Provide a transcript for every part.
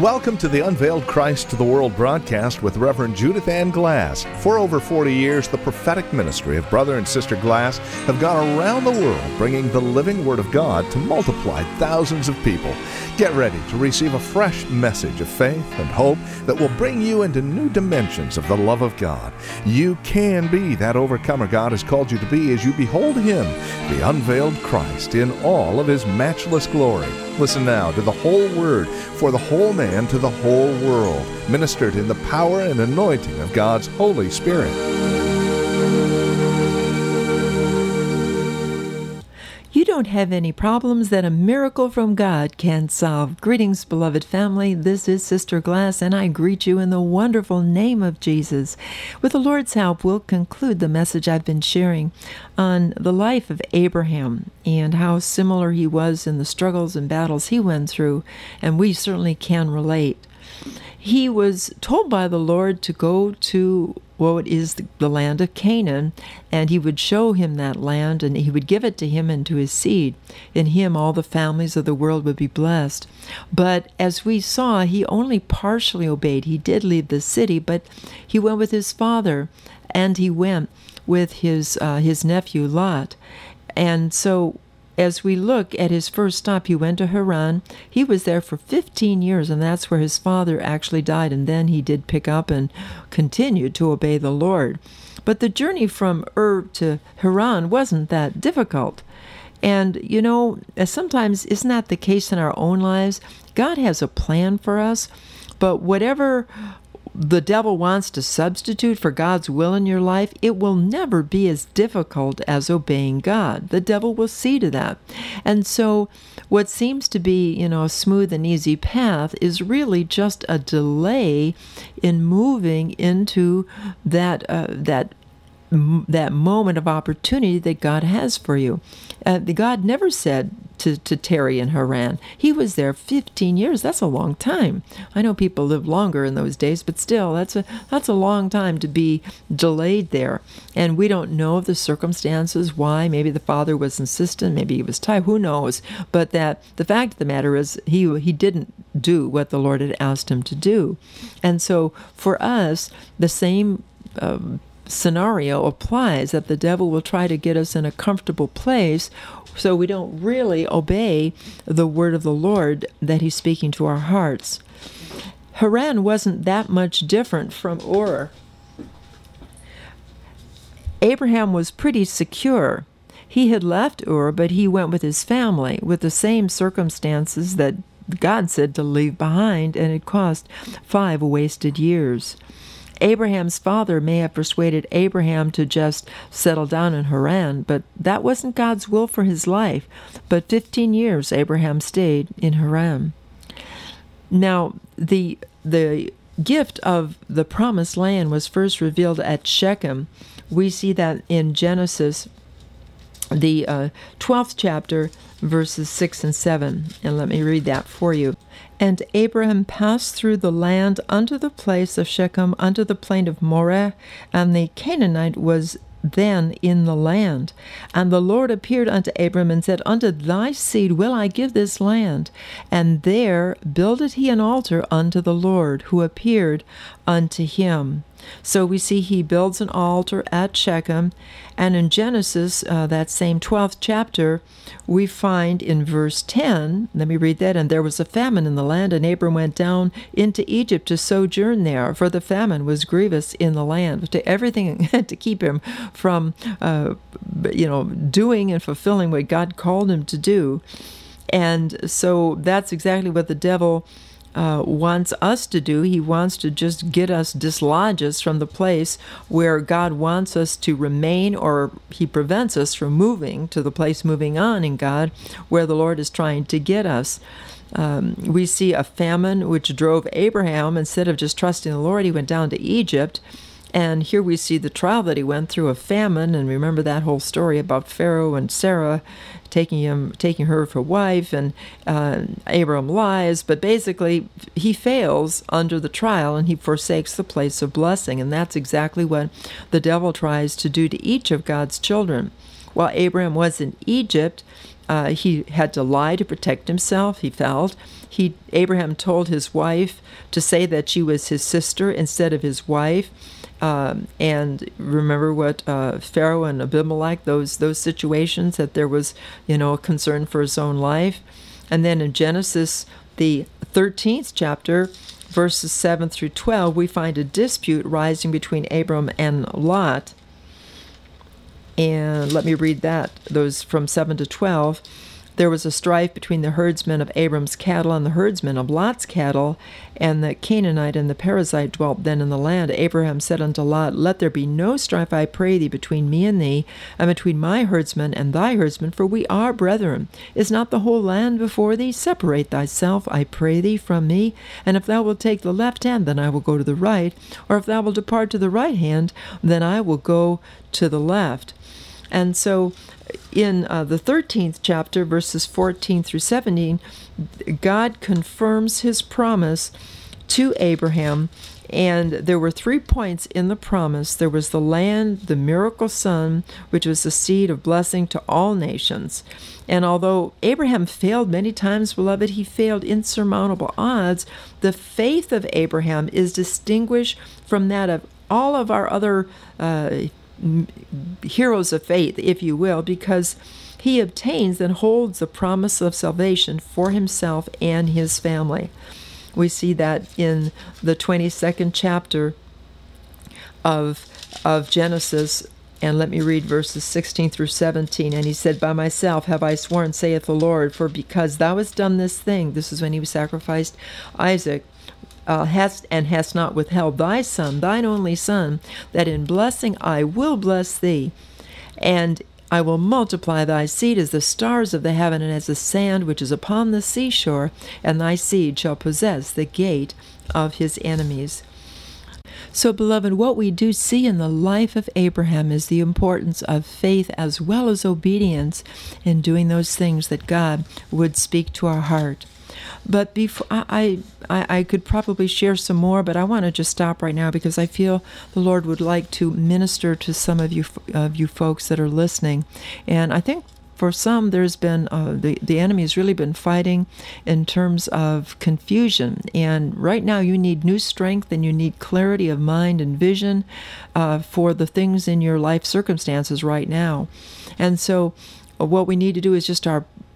Welcome to the Unveiled Christ to the World broadcast with Reverend Judith Ann Glass. For over 40 years, the prophetic ministry of Brother and Sister Glass have gone around the world bringing the living Word of God to multiply thousands of people. Get ready to receive a fresh message of faith and hope that will bring you into new dimensions of the love of God. You can be that overcomer God has called you to be as you behold Him, the unveiled Christ, in all of His matchless glory. Listen now to the whole Word for the whole man to the whole world, ministered in the power and anointing of God's Holy Spirit. You don't have any problems that a miracle from God can solve. Greetings, beloved family. This is Sister Glass, and I greet you in the wonderful name of Jesus. With the Lord's help, we'll conclude the message I've been sharing on the life of Abraham and how similar he was in the struggles and battles he went through, and we certainly can relate. He was told by the Lord to go to what is the land of Canaan, and he would show him that land, and he would give it to him and to his seed. In him all the families of the world would be blessed. But as we saw, he only partially obeyed. He did leave the city, but he went with his father, and he went with his nephew Lot. And so as we look at his first stop, he went to Haran. He was there for 15 years, and that's where his father actually died. And then he did pick up and continued to obey the Lord. But the journey from Ur to Haran wasn't that difficult. And, you know, sometimes isn't that the case in our own lives? God has a plan for us, but whatever the devil wants to substitute for God's will in your life, it will never be as difficult as obeying God. The devil will see to that. And so what seems to be, a smooth and easy path is really just a delay in moving into that moment of opportunity that God has for you. God never said to tarry in Haran. He was there 15 years. That's a long time. I know people lived longer in those days, but still, that's a long time to be delayed there. And we don't know the circumstances why. Maybe the father was insistent. Maybe he was tired. Who knows? But that the fact of the matter is, he didn't do what the Lord had asked him to do. And so for us, the same scenario applies, that the devil will try to get us in a comfortable place so we don't really obey the word of the Lord that he's speaking to our hearts. Haran wasn't that much different from Ur. Abraham was pretty secure. He had left Ur, but he went with his family with the same circumstances that God said to leave behind, and it cost 5 wasted years. Abraham's father may have persuaded Abraham to just settle down in Haran, but that wasn't God's will for his life. But 15 years Abraham stayed in Haran. Now, the gift of the promised land was first revealed at Shechem. We see that in Genesis, the 12th chapter, verses 6 and 7. And let me read that for you. And Abraham passed through the land unto the place of Shechem, unto the plain of Moreh, and the Canaanite was then in the land. And the Lord appeared unto Abram and said, Unto thy seed will I give this land. And there builded he an altar unto the Lord, who appeared unto him. So we see he builds an altar at Shechem, and in Genesis, that same 12th chapter, we find in verse 10, let me read that, and there was a famine in the land, and Abram went down into Egypt to sojourn there, for the famine was grievous in the land, to everything to keep him from, doing and fulfilling what God called him to do. And so that's exactly what the devil wants us to do. He wants to just dislodge us from the place where God wants us to remain, or he prevents us from moving to the place moving on in God, where the Lord is trying to get us. We see a famine which drove Abraham, instead of just trusting the Lord, he went down to Egypt. And here we see the trial that he went through, a famine, and remember that whole story about Pharaoh and Sarah taking her for wife, and Abram lies, but basically he fails under the trial and he forsakes the place of blessing, and that's exactly what the devil tries to do to each of God's children. While Abraham was in Egypt, he had to lie to protect himself, he felt. Abraham told his wife to say that she was his sister instead of his wife. And remember what Pharaoh and Abimelech, those situations, that there was, a concern for his own life. And then in Genesis, the 13th chapter, verses 7 through 12, we find a dispute rising between Abram and Lot. And let me read those from 7 to 12. There was a strife between the herdsmen of Abram's cattle and the herdsmen of Lot's cattle, and the Canaanite and the Perizzite dwelt then in the land. Abraham said unto Lot, Let there be no strife, I pray thee, between me and thee, and between my herdsmen and thy herdsmen, for we are brethren. Is not the whole land before thee? Separate thyself, I pray thee, from me. And if thou wilt take the left hand, then I will go to the right. Or if thou wilt depart to the right hand, then I will go to the left. And so in the 13th chapter, verses 14 through 17, God confirms his promise to Abraham. And there were 3 points in the promise. There was the land, the miracle son, which was the seed of blessing to all nations. And although Abraham failed many times, beloved, he failed insurmountable odds, the faith of Abraham is distinguished from that of all of our other heroes of faith, if you will, because he obtains and holds the promise of salvation for himself and his family. We see that in the 22nd chapter of Genesis, and let me read verses 16 through 17. And he said, By myself have I sworn, saith the Lord, for because thou hast done this thing, this is when he sacrificed Isaac, hast not withheld thy son, thine only son, that in blessing I will bless thee, and I will multiply thy seed as the stars of the heaven and as the sand which is upon the seashore, and thy seed shall possess the gate of his enemies. So, beloved, what we do see in the life of Abraham is the importance of faith as well as obedience in doing those things that God would speak to our heart. But before I could probably share some more, but I want to just stop right now because I feel the Lord would like to minister to some of you folks that are listening. And I think for some, there's been the enemy has really been fighting in terms of confusion. And right now, you need new strength and you need clarity of mind and vision for the things in your life circumstances right now. And so, what we need to do is just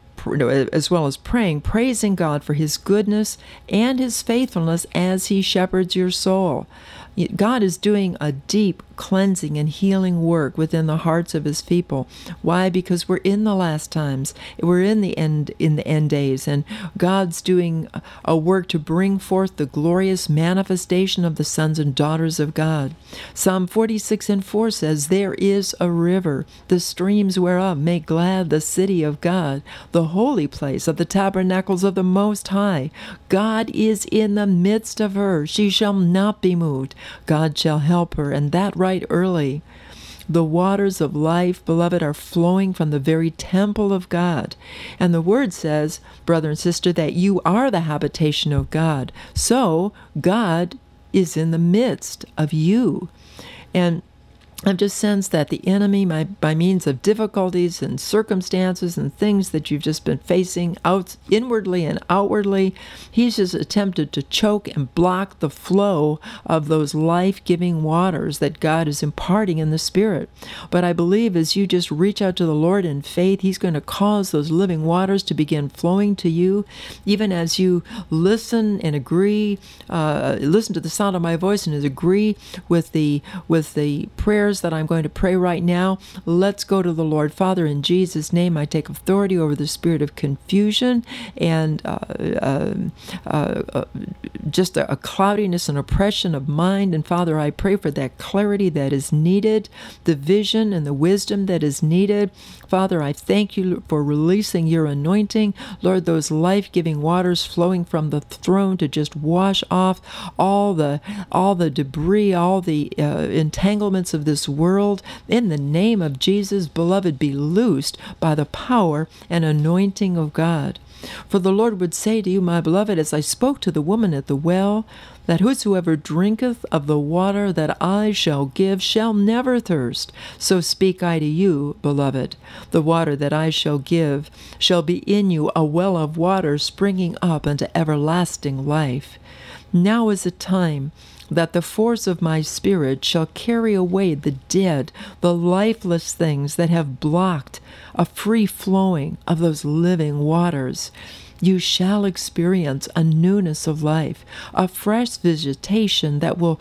as well as praising God for his goodness and his faithfulness as he shepherds your soul. God is doing a deep cleansing and healing work within the hearts of his people. Why? Because we're in the last times. We're in the end days, and God's doing a work to bring forth the glorious manifestation of the sons and daughters of God. Psalm 46:4 says, There is a river, the streams whereof make glad the city of God, the holy place of the tabernacles of the Most High. God is in the midst of her. She shall not be moved. God shall help her, and that right early. The waters of life, beloved, are flowing from the very temple of God. And the Word says, brother and sister, that you are the habitation of God. So God is in the midst of you. And I've just sensed that the enemy, by means of difficulties and circumstances and things that you've just been facing out inwardly and outwardly, he's just attempted to choke and block the flow of those life-giving waters that God is imparting in the Spirit. But I believe as you just reach out to the Lord in faith, he's going to cause those living waters to begin flowing to you, even as you listen and agree, listen to the sound of my voice and agree with the prayers that I'm going to pray right now. Let's go to the Lord. Father, in Jesus' name, I take authority over the spirit of confusion and just a cloudiness and oppression of mind. And Father, I pray for that clarity that is needed, the vision and the wisdom that is needed. Father, I thank you for releasing your anointing. Lord, those life-giving waters flowing from the throne to just wash off all the debris, all the entanglements of this this world, in the name of Jesus, beloved, be loosed by the power and anointing of God. For the Lord would say to you, my beloved, as I spoke to the woman at the well, that whosoever drinketh of the water that I shall give shall never thirst. So speak I to you, beloved. The water that I shall give shall be in you a well of water springing up unto everlasting life. Now is the time that the force of my Spirit shall carry away the dead, the lifeless things that have blocked a free flowing of those living waters. You shall experience a newness of life, a fresh visitation that will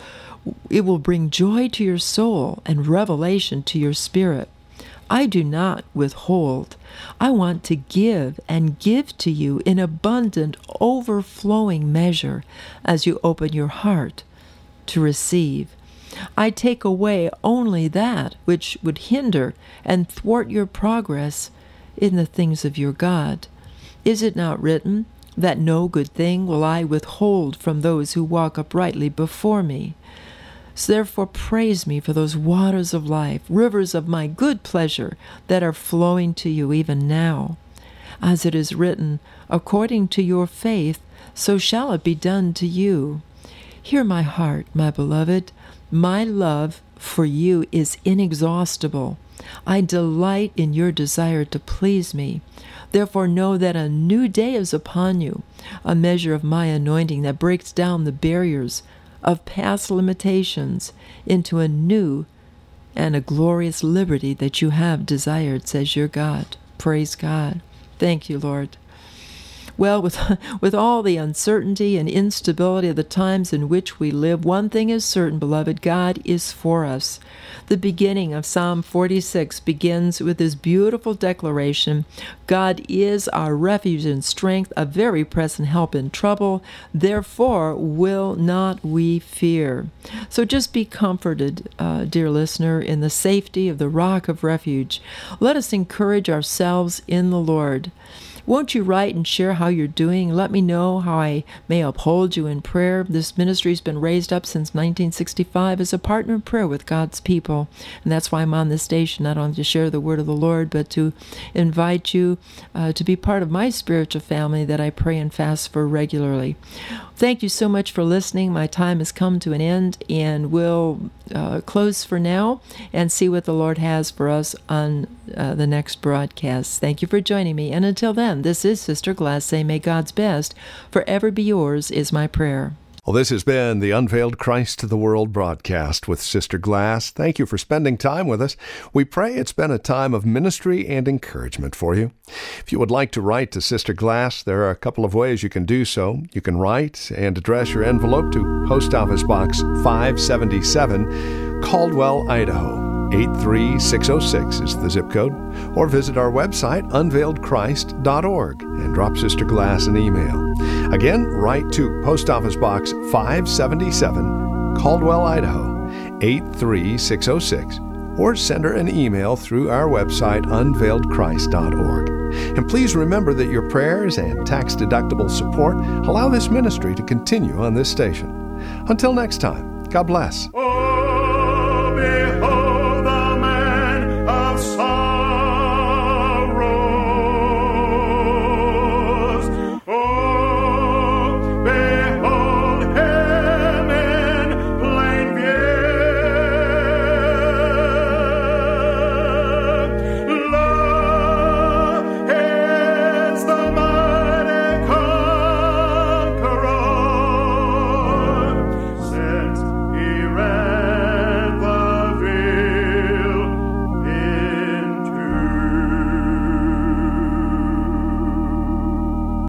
bring joy to your soul and revelation to your spirit. I do not withhold. I want to give and give to you in abundant, overflowing measure as you open your heart to receive. I take away only that which would hinder and thwart your progress in the things of your God. Is it not written that no good thing will I withhold from those who walk uprightly before me? So therefore praise me for those waters of life, rivers of my good pleasure that are flowing to you even now. As it is written, according to your faith, so shall it be done to you. Hear my heart, my beloved. My love for you is inexhaustible. I delight in your desire to please me. Therefore know that a new day is upon you, a measure of my anointing that breaks down the barriers of past limitations into a new and a glorious liberty that you have desired, says your God. Praise God. Thank you, Lord. Well, with all the uncertainty and instability of the times in which we live, one thing is certain, beloved, God is for us. The beginning of Psalm 46 begins with this beautiful declaration, God is our refuge and strength, a very present help in trouble, therefore will not we fear. So just be comforted, dear listener, in the safety of the rock of refuge. Let us encourage ourselves in the Lord. Won't you write and share how you're doing? Let me know how I may uphold you in prayer. This ministry has been raised up since 1965 as a partner in prayer with God's people. And that's why I'm on this station, not only to share the word of the Lord, but to invite you to be part of my spiritual family that I pray and fast for regularly. Thank you so much for listening. My time has come to an end, and we'll close for now and see what the Lord has for us on the next broadcast. Thank you for joining me. And until then, this is Sister Glass saying, may God's best forever be yours is my prayer. Well, this has been the Unveiled Christ to the World broadcast with Sister Glass. Thank you for spending time with us. We pray it's been a time of ministry and encouragement for you. If you would like to write to Sister Glass, there are a couple of ways you can do so. You can write and address your envelope to Post Office Box 577, Caldwell, Idaho. 83606 is the zip code, or visit our website, unveiledchrist.org, and drop Sister Glass an email. Again, write to Post Office Box 577, Caldwell, Idaho, 83606, or send her an email through our website, unveiledchrist.org. And please remember that your prayers and tax-deductible support allow this ministry to continue on this station. Until next time, God bless.